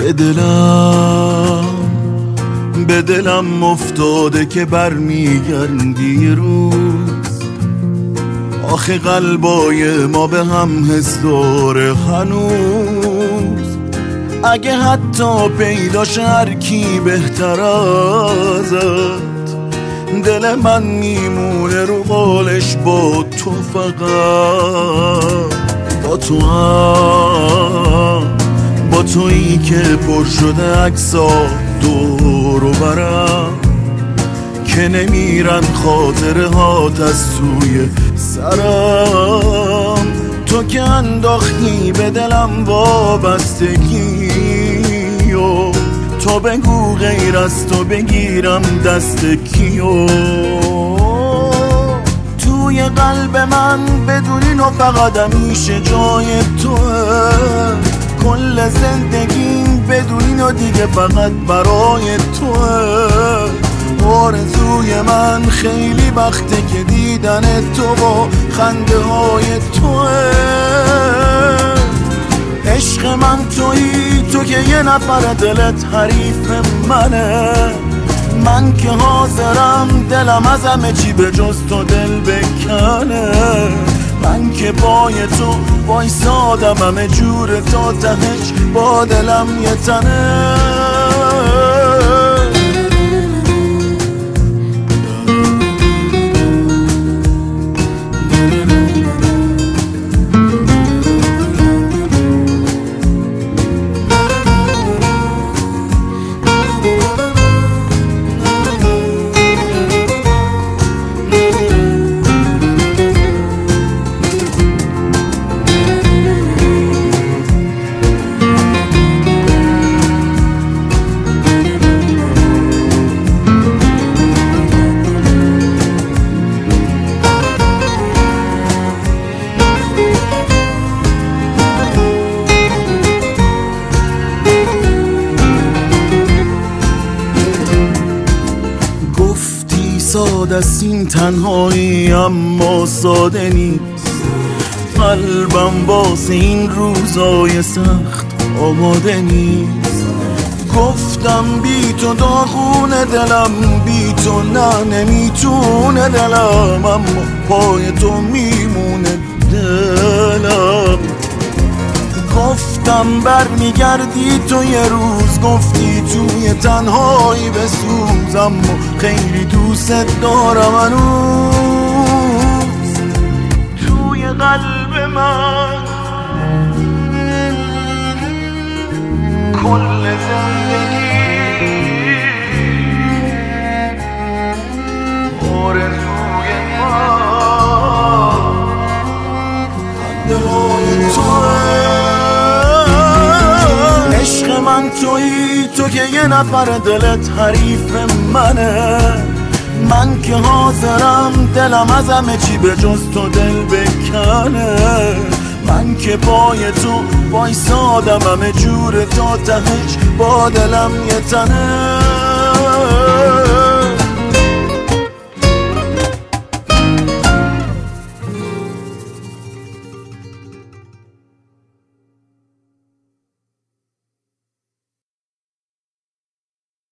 به دلم افتاده که برمیگردی روز. آخه قلبای ما به هم حس داره هنوز. اگه حتی پیداش هر کی بهتر ازت، دل من میمونه رو قولش با تو، فقط با تو هم، با تویی که پر شده عکسا دور و برم، که نمیرن خاطره هات از توی سرم. تو که انداختی به دلم وابستگی و تو بگو غیر از تو بگیرم دست کیو. توی قلب من بدونین و فقط همیشه جای توه. کل زندگیم بدونین و دیگه فقط برای توه. آرزوی من خیلی وقته که دیدن تو با خنده های توه. عشق من تویی، تو که یه نفر دلت حریف منه. من که حاضرم دلم از همه چی به جز تو دل بکنه. من که پای تو وایسادم همه جور تا تهش با دلم یه تنه. ساده است این تنهایی اما ساده نیست. قلبم واسه این روزای سخت آماده نیست. گفتم بی تو داغونه دلم، بی تو نه نمیتونه دلم، اما پای تو میمونه دلم. گفتم برمیگردی تو یه روز، گفتی توی تنهایی بسوز، اما خیلی دوست دارم هنوز. توی قلب من کل زندگی آرزوی من خنده‌های توه. عشق من تویی، تو که یه نفر دلت حریف منه. من که حاضرم دلم از همه چی به جز تو دل بکنه. من که پای تو وایسادم همه جور تا تهش با دلم یه تنه.